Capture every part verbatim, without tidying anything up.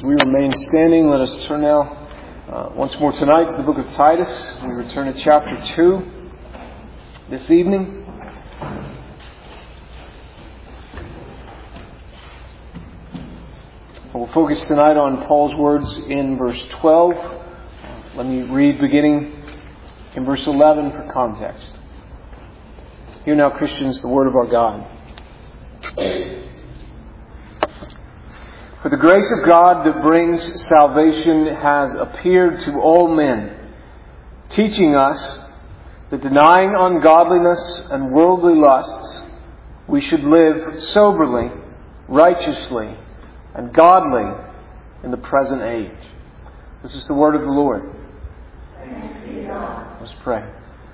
we remain standing, let us turn now uh, once more tonight to the book of Titus. We return to chapter two this evening. We'll focus tonight on Paul's words in verse twelve. Let me read beginning in verse eleven for context. Hear now, Christians, the word of our God. For the grace of God that brings salvation has appeared to all men, teaching us that denying ungodliness and worldly lusts, we should live soberly, righteously, and godly in the present age. This is the word of the Lord. Thanks be to God. Let's pray.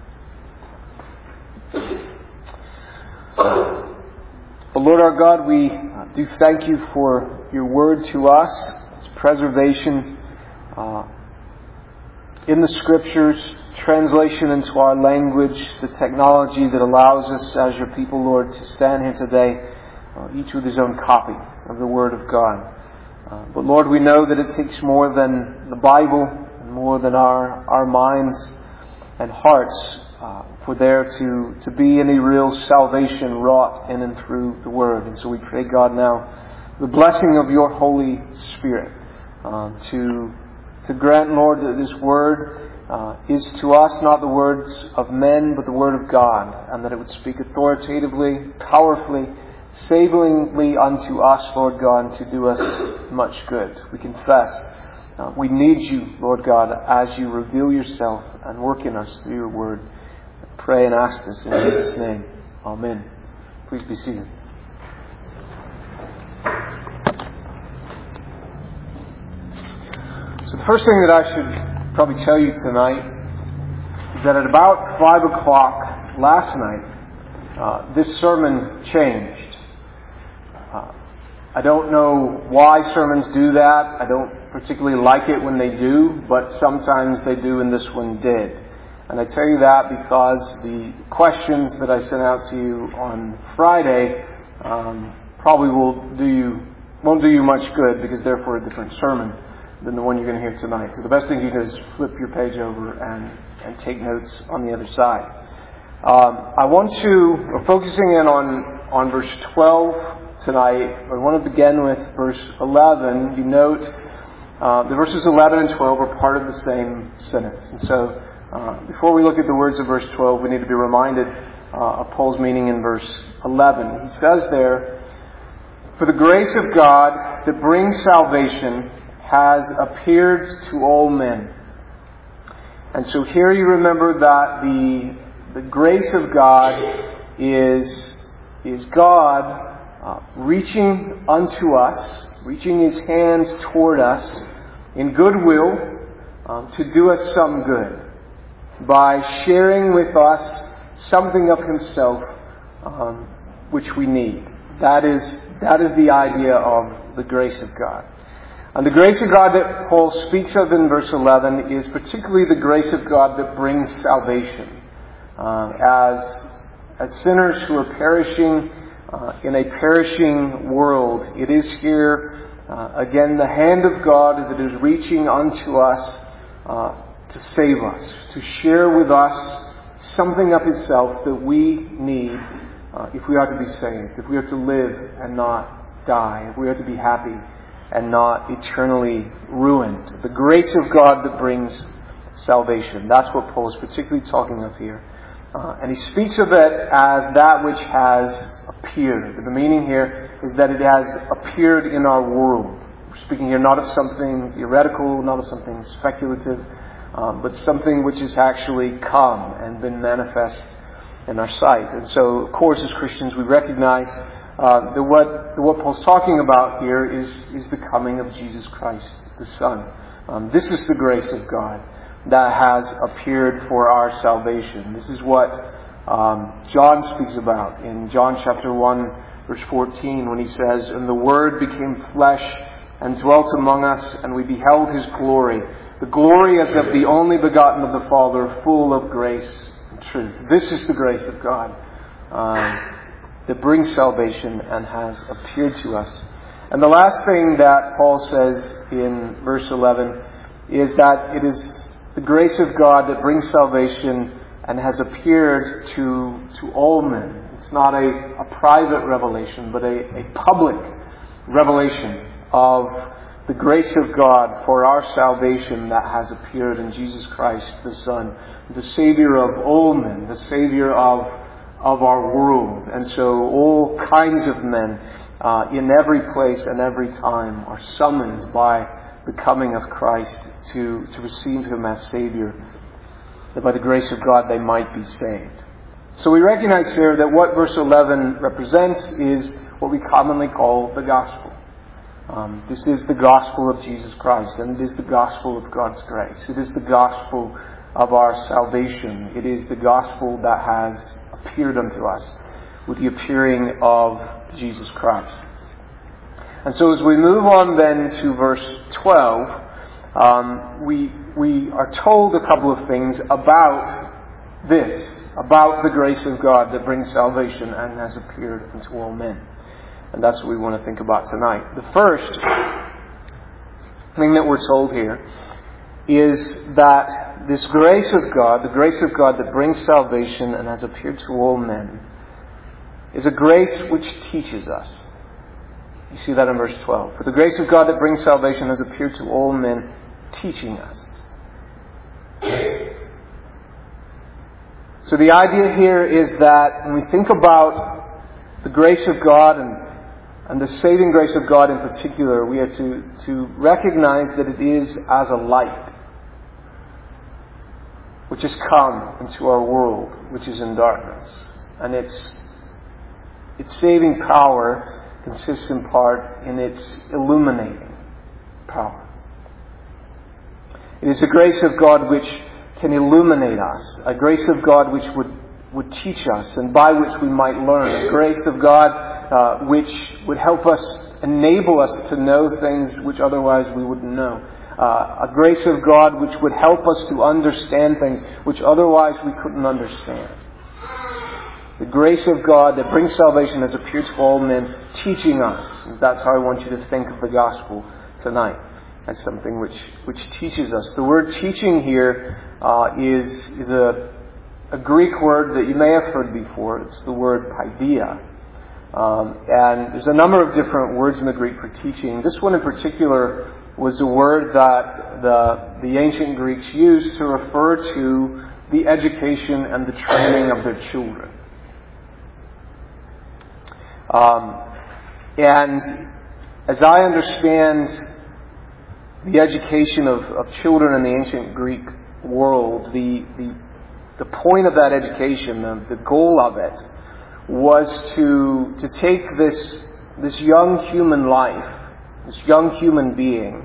But Lord our God, we do thank you for your word to us, its preservation uh, in the Scriptures, translation into our language, the technology that allows us as your people, Lord, to stand here today, uh, each with his own copy of the Word of God. Uh, but Lord, we know that it takes more than the Bible, and more than our, our minds and hearts uh, for there to, to be any real salvation wrought in and through the Word. And so we pray, God, now the blessing of your Holy Spirit uh, to to grant, Lord, that this Word uh, is to us not the words of men, but the Word of God, and that it would speak authoritatively, powerfully, savingly unto us, Lord God, to do us much good. We confess uh, we need you, Lord God, as you reveal yourself and work in us through your Word. I pray and ask this in Jesus' name. Amen. Please be seated. So the first thing that I should probably tell you tonight is that at about five o'clock last night, uh, this sermon changed. Uh, I don't know why sermons do that. I don't particularly like it when they do, but sometimes they do, and this one did. And I tell you that because the questions that I sent out to you on Friday um, probably will do you won't do you much good because they're for a different sermon than the one you're going to hear tonight. So the best thing you can do is flip your page over and, and take notes on the other side. Um, I want to, we're focusing in on, on verse twelve tonight. I want to begin with verse eleven. You note uh, the verses eleven and twelve are part of the same sentence. And so uh, before we look at the words of verse twelve, we need to be reminded uh, of Paul's meaning in verse eleven. He says there, "For the grace of God that brings salvation has appeared to all men." And so here you remember that the the grace of God is is God uh, reaching unto us, reaching His hands toward us in goodwill um, to do us some good by sharing with us something of Himself um, which we need. That is that is the idea of the grace of God. And the grace of God that Paul speaks of in verse eleven is particularly the grace of God that brings salvation. Uh, as, as sinners who are perishing uh, in a perishing world, it is here, uh, again, the hand of God that is reaching unto us uh, to save us, to share with us something of Himself that we need uh, if we are to be saved, if we are to live and not die, if we are to be happy and not eternally ruined. The grace of God that brings salvation. That's what Paul is particularly talking of here. Uh, and he speaks of it as that which has appeared. The meaning here is that it has appeared in our world. We're speaking here not of something theoretical, not of something speculative, um, but something which has actually come and been manifest in our sight. And so, of course, as Christians, we recognize Uh, that what that what Paul's talking about here is is the coming of Jesus Christ, the Son. Um, this is the grace of God that has appeared for our salvation. This is what um, John speaks about in John chapter one, verse fourteen, when he says, "And the Word became flesh and dwelt among us, and we beheld His glory, the glory as of the only begotten of the Father, full of grace and truth." This is the grace of God Um, that brings salvation and has appeared to us. And the last thing that Paul says in verse eleven is that it is the grace of God that brings salvation and has appeared to, to all men. It's not a, a private revelation, but a, a public revelation of the grace of God for our salvation that has appeared in Jesus Christ, the Son, the Savior of all men, the Savior of, of our world. And so all kinds of men uh, in every place and every time are summoned by the coming of Christ to, to receive Him as Savior, that by the grace of God they might be saved. So we recognize here that what verse eleven represents is what we commonly call the gospel. Um, this is the gospel of Jesus Christ, and it is the gospel of God's grace. It is the gospel of our salvation. It is the gospel that has appeared unto us with the appearing of Jesus Christ. And so as we move on then to verse twelve, um, we we are told a couple of things about this, about the grace of God that brings salvation and has appeared unto all men. And that's what we want to think about tonight. The first thing that we're told here is that this grace of God, the grace of God that brings salvation and has appeared to all men, is a grace which teaches us. You see that in verse twelve. For the grace of God that brings salvation has appeared to all men, teaching us. So the idea here is that when we think about the grace of God and, and the saving grace of God in particular, we are to, to recognize that it is as a light which has come into our world, which is in darkness. And its, its saving power consists in part in its illuminating power. It is the grace of God which can illuminate us, a grace of God which would, would teach us and by which we might learn, a grace of God uh, which would help us, enable us to know things which otherwise we wouldn't know. Uh, a grace of God which would help us to understand things which otherwise we couldn't understand. The grace of God that brings salvation has appeared to all men, teaching us. And that's how I want you to think of the gospel tonight, as something which, which teaches us. The word teaching here uh, is, is a, a Greek word that you may have heard before. It's the word paideia. Um, and there's a number of different words in the Greek for teaching. This one in particular was a word that the, the ancient Greeks used to refer to the education and the training of their children. Um, and as I understand the education of, of children in the ancient Greek world, the the, the point of that education, the, the goal of it, was to to take this this young human life, this young human being,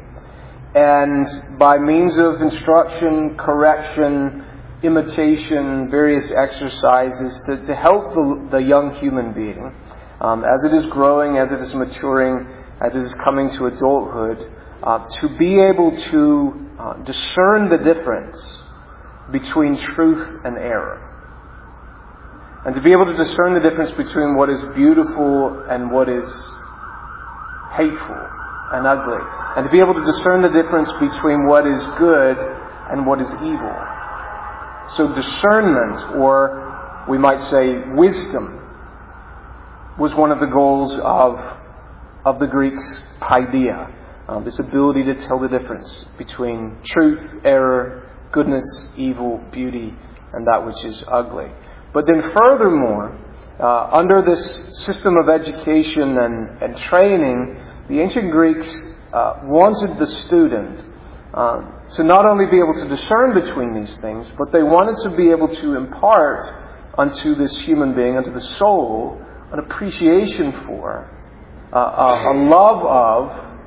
and by means of instruction, correction, imitation, various exercises, to, to help the, the young human being, Um, as it is growing, as it is maturing, as it is coming to adulthood, uh, to be able to uh, discern the difference between truth and error. And to be able to discern the difference between what is beautiful and what is hateful and ugly. And to be able to discern the difference between what is good and what is evil. So discernment, or we might say wisdom, was one of the goals of of the Greeks' paideia, um, this ability to tell the difference between truth, error, goodness, evil, beauty, and that which is ugly. But then furthermore, uh, under this system of education and, and training, the ancient Greeks uh, wanted the student um, to not only be able to discern between these things, but they wanted to be able to impart unto this human being, unto the soul, an appreciation for, uh, a, a love of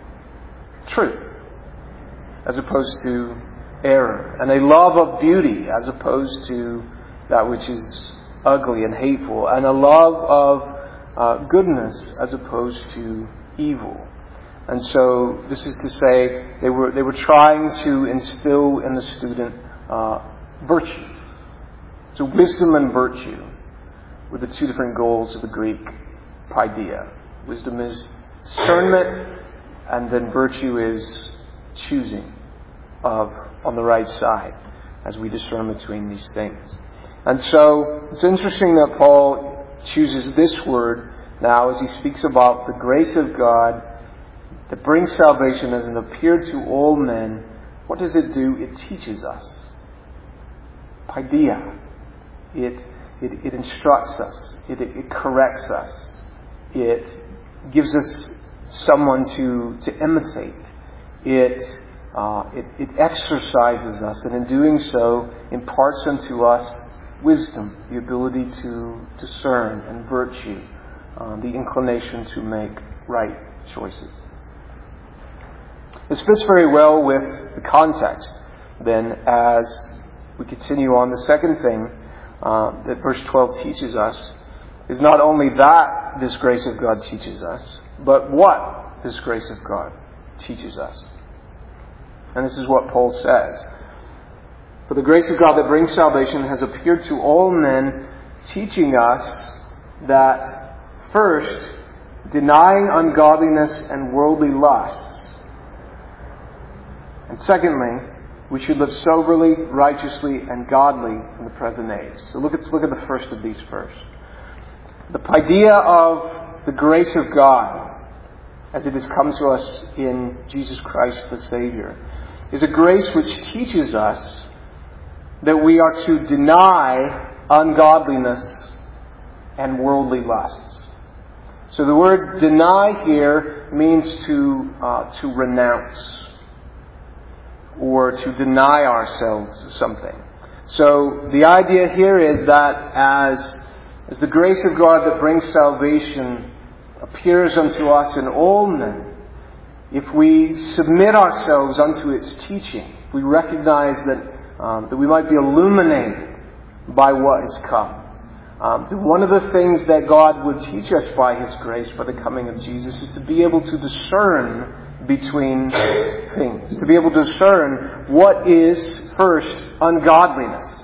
truth as opposed to error, and a love of beauty as opposed to that which is ugly and hateful, and a love of uh, goodness as opposed to evil. And so this is to say they were they were trying to instill in the student uh, virtue. So wisdom and virtue were the two different goals of the Greek paideia. Wisdom is discernment, and then virtue is choosing of on the right side as we discern between these things. And so it's interesting that Paul chooses this word now as he speaks about the grace of God that brings salvation as it appeared to all men. What does it do? It teaches us. Paideia. It, it, it instructs us. It, it corrects us. It gives us someone to, to imitate. It, uh, it, it exercises us, and in doing so imparts unto us wisdom, the ability to discern, and virtue, uh, the inclination to make right choices. This fits very well with the context, then, as we continue on. The second thing uh, that verse twelve teaches us is not only that this grace of God teaches us, but what this grace of God teaches us. And this is what Paul says. For the grace of God that brings salvation has appeared to all men, teaching us that, first, denying ungodliness and worldly lusts, and secondly, we should live soberly, righteously, and godly in the present age. So look at, look at the first of these first. The idea of the grace of God, as it has come to us in Jesus Christ the Savior, is a grace which teaches us that we are to deny ungodliness and worldly lusts. So the word deny here means to uh, to renounce, or to deny ourselves something. So the idea here is that as, as the grace of God that brings salvation appears unto us in all men, if we submit ourselves unto its teaching, if we recognize that um, that we might be illuminated by what has come. Um, one of the things that God would teach us by His grace, by the coming of Jesus, is to be able to discern between things. To be able to discern what is, first, ungodliness.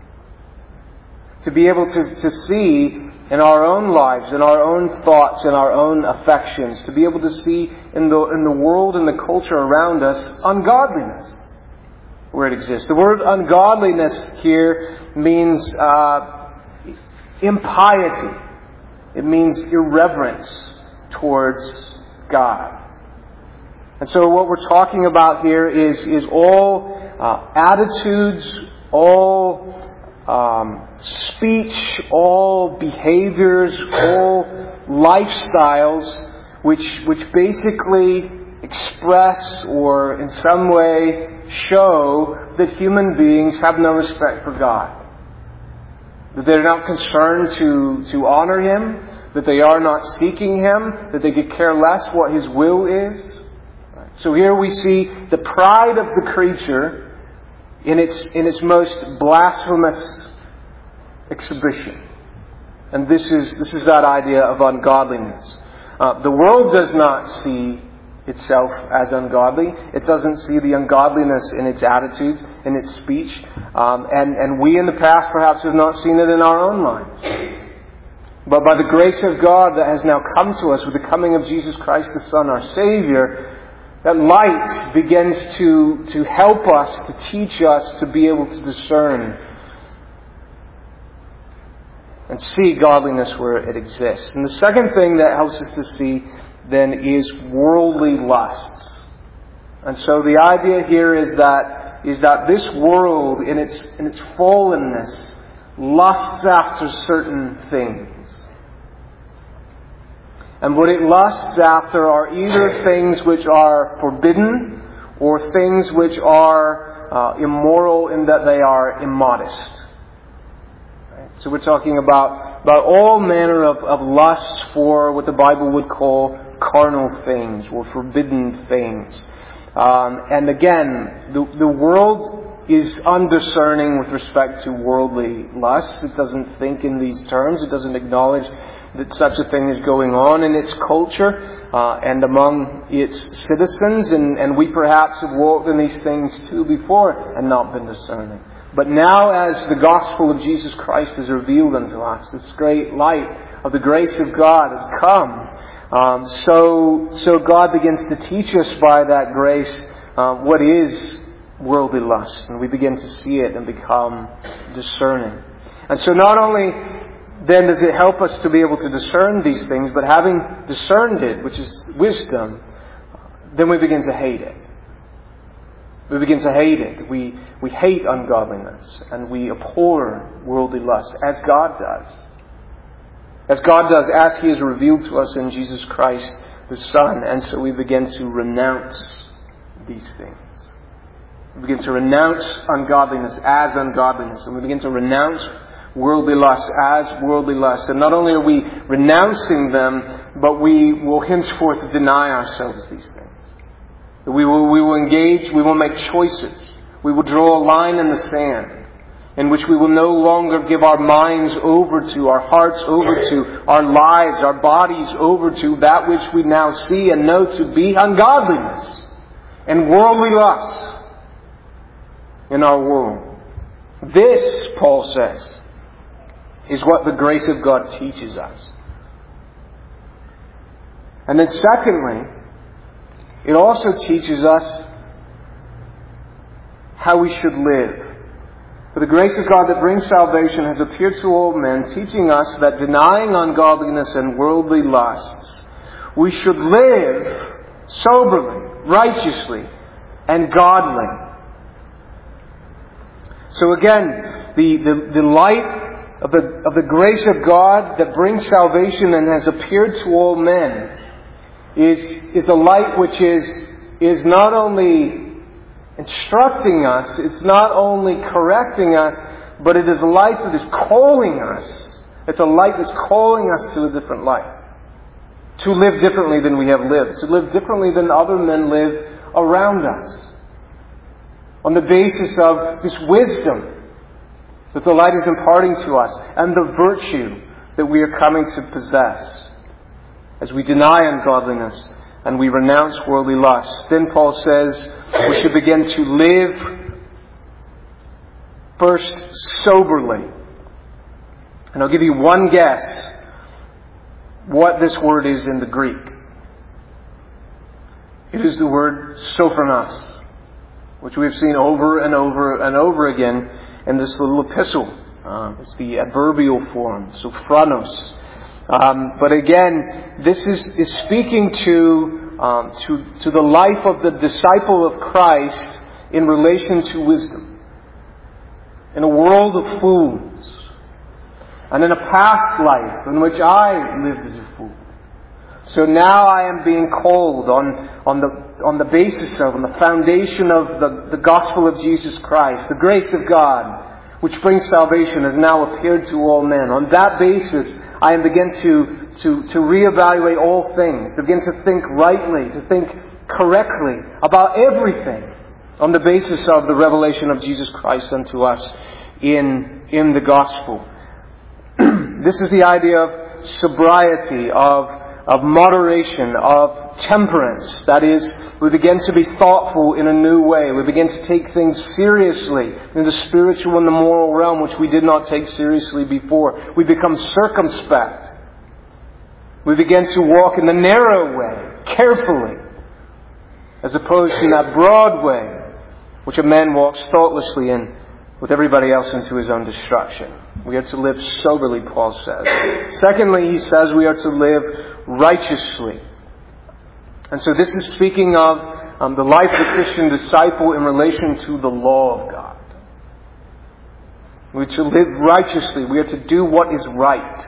To be able to, to see in our own lives, in our own thoughts, in our own affections, to be able to see in the in the world and the culture around us ungodliness where it exists. The word ungodliness here means uh, impiety. It means irreverence towards God. And so what we're talking about here is, is all uh, attitudes, all um, speech, all behaviors, all lifestyles which which basically express or in some way show that human beings have no respect for God. That they're not concerned to, to honor Him, that they are not seeking Him, that they could care less what His will is. So here we see the pride of the creature in its in its most blasphemous exhibition. And this is this is that idea of ungodliness. Uh, the world does not see itself as ungodly. It doesn't see the ungodliness in its attitudes, in its speech. Um, and, and we in the past perhaps have not seen it in our own lives. But by the grace of God that has now come to us with the coming of Jesus Christ the Son, our Savior, that light begins to, to help us, to teach us to be able to discern and see godliness where it exists. And the second thing that helps us to see then is worldly lusts. And so the idea here is that is that this world in its in its fallenness lusts after certain things. And what it lusts after are either things which are forbidden or things which are uh, immoral in that they are immodest. Right? So we're talking about, about all manner of, of lusts for what the Bible would call carnal things or forbidden things. Um, and again, the, the world is undiscerning with respect to worldly lusts. It doesn't think in these terms. It doesn't acknowledge that such a thing is going on in its culture uh, and among its citizens. And, and we perhaps have walked in these things too before and not been discerning. But now as the gospel of Jesus Christ is revealed unto us, this great light of the grace of God has come, Um, so, so God begins to teach us by that grace um, what is worldly lust, and we begin to see it and become discerning. And so not only then does it help us to be able to discern these things, but having discerned it, which is wisdom, then we begin to hate it. We begin to hate it. We, we hate ungodliness, and we abhor worldly lust, as God does. As God does, as He is revealed to us in Jesus Christ, the Son. And so we begin to renounce these things. We begin to renounce ungodliness as ungodliness. And we begin to renounce worldly lust as worldly lust. And not only are we renouncing them, but we will henceforth deny ourselves these things. We will, we will engage, we will make choices. We will draw a line in the sand in which we will no longer give our minds over to, our hearts over to, our lives, our bodies over to that which we now see and know to be ungodliness and worldly lust in our world. This, Paul says, is what the grace of God teaches us. And then secondly, it also teaches us how we should live. For the grace of God that brings salvation has appeared to all men, teaching us that denying ungodliness and worldly lusts, we should live soberly, righteously, and godly. So again, the, the, the light of the, of the grace of God that brings salvation and has appeared to all men is, is a light which is, is not only instructing us, it's not only correcting us, but it is a light that is calling us. It's a light that's calling us to a different life. To live differently than we have lived. To live differently than other men live around us. On the basis of this wisdom that the light is imparting to us and the virtue that we are coming to possess as we deny ungodliness and we renounce worldly lusts. Then Paul says we should begin to live first soberly. And I'll give you one guess what this word is in the Greek. It is the word sophronos, which we have seen over and over and over again in this little epistle. Uh, it's the adverbial form, sophronos. Um, but again, this is, is speaking to, um, to to the life of the disciple of Christ in relation to wisdom. In a world of fools. And in a past life in which I lived as a fool. So now I am being called on, on the on the basis of, on the foundation of the, the gospel of Jesus Christ, the grace of God, which brings salvation, has now appeared to all men. On that basis, I am begin to, to, to reevaluate all things, to begin to think rightly, to think correctly about everything on the basis of the revelation of Jesus Christ unto us in, in the gospel. This is the idea of sobriety, of, of moderation, of temperance. That is, we begin to be thoughtful in a new way. We begin to take things seriously in the spiritual and the moral realm, which we did not take seriously before. We become circumspect. We begin to walk in the narrow way, carefully, as opposed to that broad way, which a man walks thoughtlessly in, with everybody else into his own destruction. We are to live soberly, Paul says. Secondly, he says we are to live righteously. And so this is speaking of um, the life of the Christian disciple in relation to the law of God. We are to live righteously. We are to do what is right.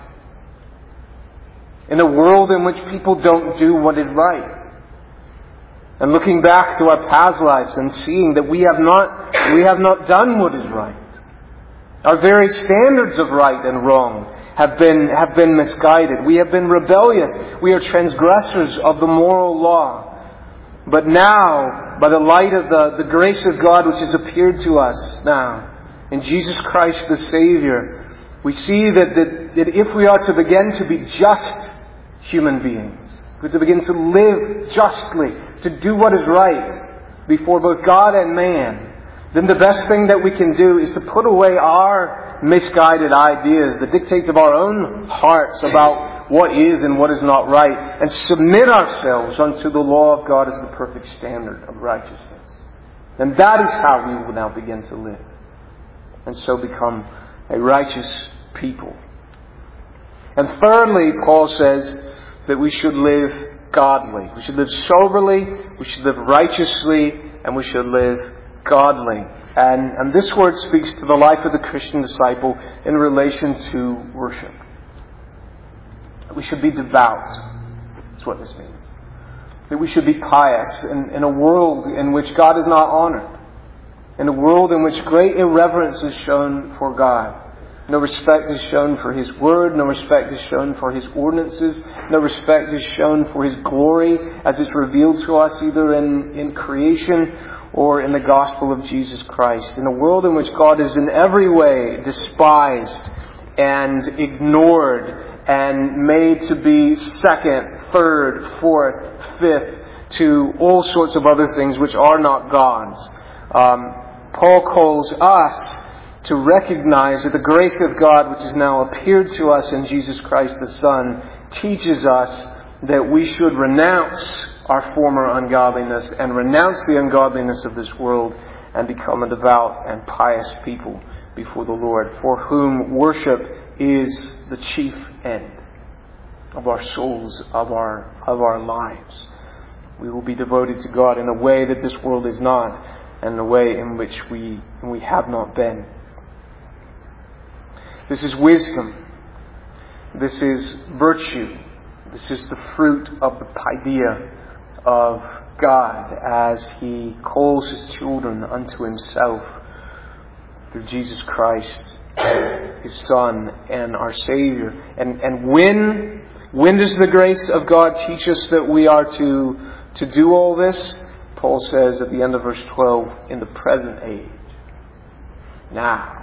In a world in which people don't do what is right. And looking back to our past lives and seeing that we have not, we have not done what is right. Our very standards of right and wrong have been, have been misguided. We have been rebellious. We are transgressors of the moral law. But now, by the light of the, the grace of God which has appeared to us now, in Jesus Christ the Savior, we see that, that, that if we are to begin to be just human beings, we're to begin to live justly, to do what is right before both God and man, then the best thing that we can do is to put away our misguided ideas, the dictates of our own hearts about what is and what is not right, and submit ourselves unto the law of God as the perfect standard of righteousness. And that is how we will now begin to live, and so become a righteous people. And thirdly, Paul says that we should live godly. We should live soberly, we should live righteously, and we should live godly. And, and this word speaks to the life of the Christian disciple in relation to worship. We should be devout. That's what this means. That we should be pious in, in a world in which God is not honored. In a world in which great irreverence is shown for God. No respect is shown for His Word. No respect is shown for His ordinances. No respect is shown for His glory as it's revealed to us either in, in creation or in the gospel of Jesus Christ. In a world in which God is in every way despised and ignored and made to be second, third, fourth, fifth to all sorts of other things which are not God's. Um, Paul calls us to recognize that the grace of God, which has now appeared to us in Jesus Christ the Son, teaches us that we should renounce our former ungodliness and renounce the ungodliness of this world and become a devout and pious people before the Lord, for whom worship is the chief end of our souls, of our of our lives. We will be devoted to God in a way that this world is not, and in a way in which we we have not been. This is wisdom. This is virtue. This is the fruit of the paideia of God as He calls His children unto Himself through Jesus Christ, His Son and our Savior. And and when when does the grace of God teach us that we are to to do all this? Paul says at the end of verse twelve, in the present age. Now.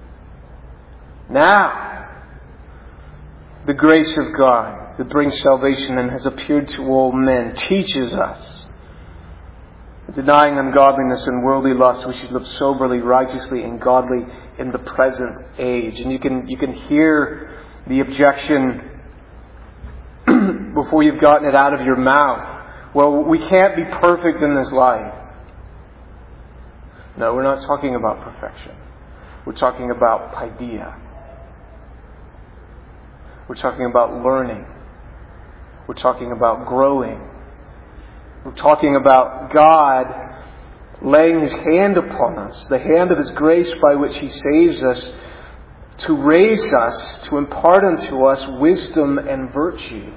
Now, the grace of God that brings salvation and has appeared to all men teaches us that denying ungodliness and worldly lust, we should live soberly, righteously, and godly in the present age. And you can you can hear the objection before you've gotten it out of your mouth. Well, we can't be perfect in this life. No, we're not talking about perfection. We're talking about paideia. We're talking about learning. We're talking about growing. We're talking about God laying His hand upon us, the hand of His grace by which He saves us, to raise us, to impart unto us wisdom and virtue.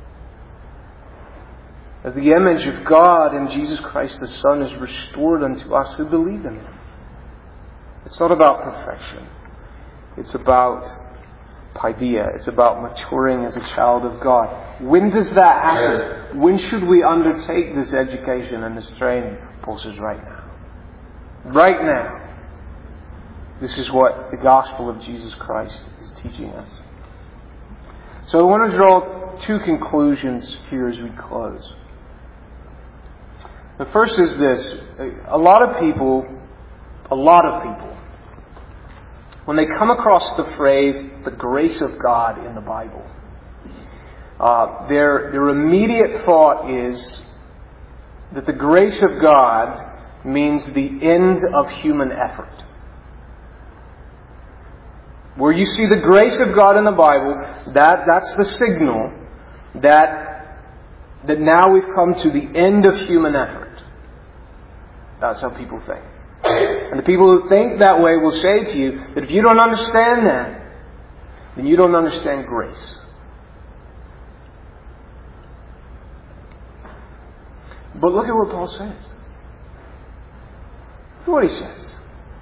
As the image of God in Jesus Christ the Son is restored unto us who believe in Him. It's not about perfection. It's about paideia. It's about maturing as a child of God. When does that happen? When should we undertake this education and this training? Paul says right now. Right now. This is what the gospel of Jesus Christ is teaching us. So I want to draw two conclusions here as we close. The first is this. A lot of people, a lot of people, when they come across the phrase, the grace of God in the Bible, uh, their, their immediate thought is that the grace of God means the end of human effort. Where you see the grace of God in the Bible, that, that's the signal that, that now we've come to the end of human effort. That's how people think. And the people who think that way will say to you that if you don't understand that, then you don't understand grace. But look at what Paul says. Look at what he says.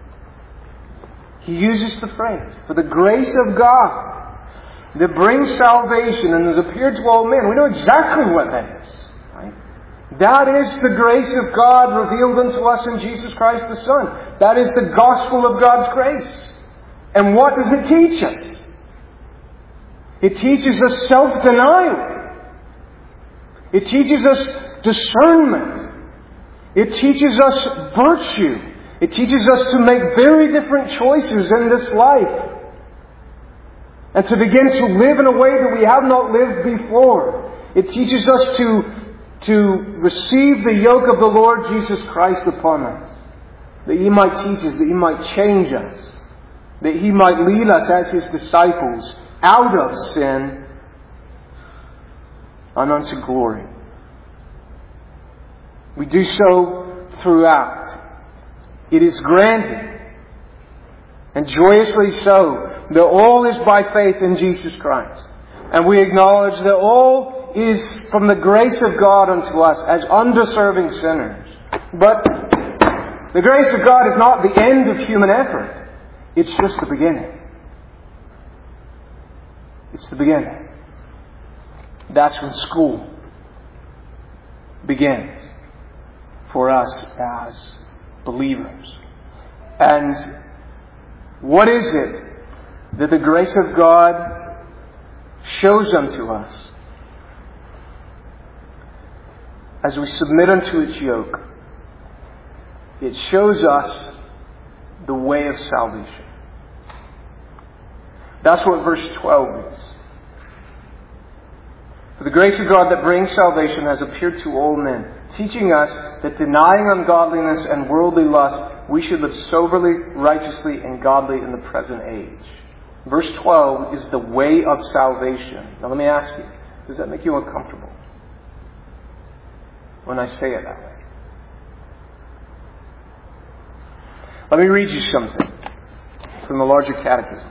He uses the phrase, for the grace of God that brings salvation and has appeared to all men. We know exactly what that is. Right? That is the grace of God revealed unto us in Jesus Christ the Son. That is the gospel of God's grace. And what does it teach us? It teaches us self-denial. It teaches us discernment. It teaches us virtue. It teaches us to make very different choices in this life. and to begin to live in a way that we have not lived before. It teaches us to, to receive the yoke of the Lord Jesus Christ upon us, that He might teach us, that He might change us, that He might lead us as His disciples out of sin and unto glory. We do so throughout. It is granted, and joyously so, that all is by faith in Jesus Christ. And we acknowledge that all is from the grace of God unto us as undeserving sinners. But the grace of God is not the end of human effort. It's just the beginning. It's the beginning. That's when school begins for us as believers. And what is it that the grace of God shows unto us as we submit unto its yoke? It shows us the way of salvation. That's what verse twelve is. For the grace of God that brings salvation has appeared to all men, teaching us that denying ungodliness and worldly lust, we should live soberly, righteously, and godly in the present age. Verse twelve is the way of salvation. Now let me ask you, does that make you uncomfortable when I say it that way? Let me read you something from the larger catechism.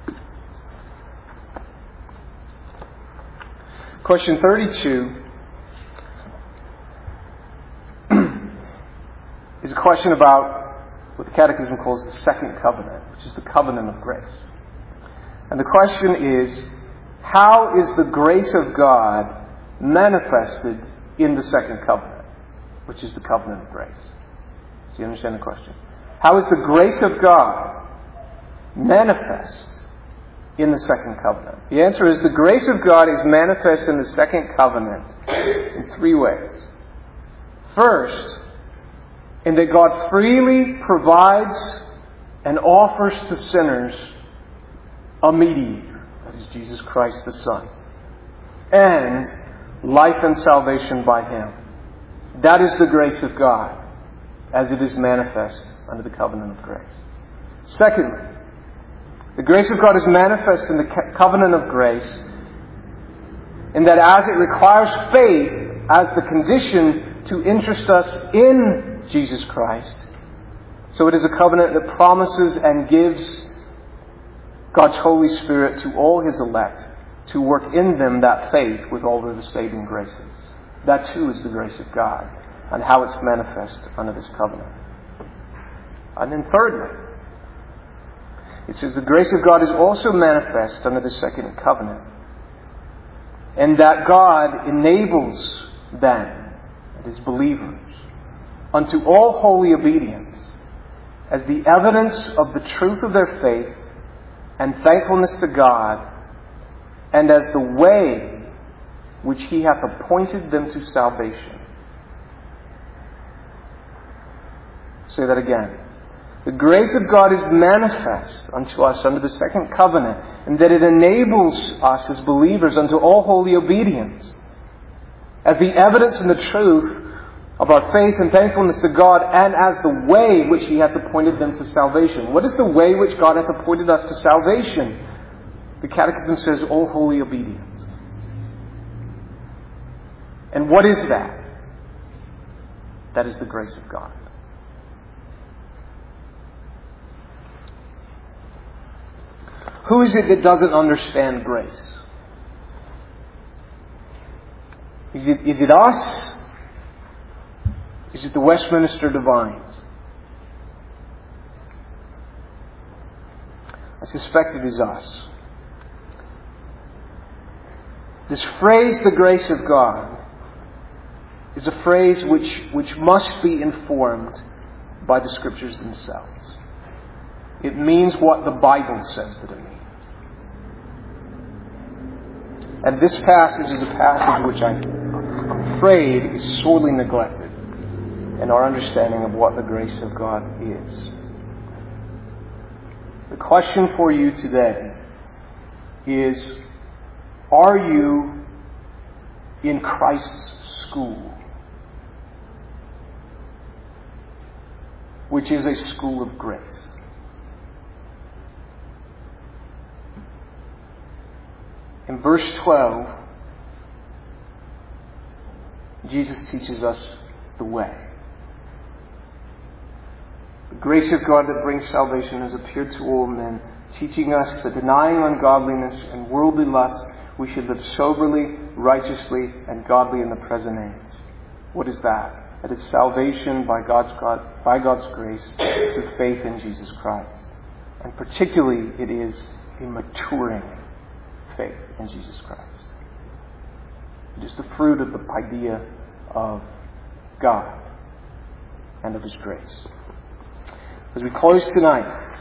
Question thirty-two is a question about what the Catechism calls the second covenant, which is the covenant of grace. And the question is, how is the grace of God manifested in the second covenant, which is the covenant of grace? So you understand the question? How is the grace of God manifest in the second covenant? The answer is the grace of God is manifest in the second covenant in three ways. First, in that God freely provides and offers to sinners a mediator, that is Jesus Christ the Son, and life and salvation by Him. That is the grace of God as it is manifest under the covenant of grace. Secondly, the grace of God is manifest in the covenant of grace in that as it requires faith as the condition to interest us in Jesus Christ, so it is a covenant that promises and gives God's Holy Spirit to all His elect to work in them that faith with all of the saving graces. That too is the grace of God and how it's manifest under this covenant. And then thirdly, it says the grace of God is also manifest under the second covenant, and that God enables them, that is believers, unto all holy obedience as the evidence of the truth of their faith and thankfulness to God, and as the way which He hath appointed them to salvation. Say that again. The grace of God is manifest unto us under the second covenant, and that it enables us as believers unto all holy obedience as the evidence and the truth of our faith and thankfulness to God, and as the way which He hath appointed them to salvation. What is the way which God hath appointed us to salvation? The Catechism says all holy obedience. And what is that? That is the grace of God. Who is it that doesn't understand grace? Is it, is it us? Is it the Westminster Divines? I suspect it is us. This phrase, the grace of God, is a phrase which, which must be informed by the Scriptures themselves. It means what the Bible says that it means. And this passage is a passage which I'm afraid is sorely neglected in our understanding of what the grace of God is. The question for you today is, are you in Christ's school? Which is a school of grace. In verse twelve, Jesus teaches us the way. The grace of God that brings salvation has appeared to all men, teaching us that denying ungodliness and worldly lusts, we should live soberly, righteously, and godly in the present age. What is that? That is salvation by God's God, by God's grace through faith in Jesus Christ. And particularly, it is a maturing faith in Jesus Christ. It is the fruit of the idea of God and of His grace. As we close tonight,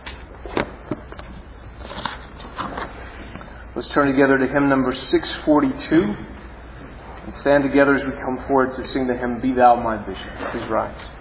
let's turn together to hymn number six forty-two and stand together as we come forward to sing the hymn, Be Thou My Bishop. Please rise.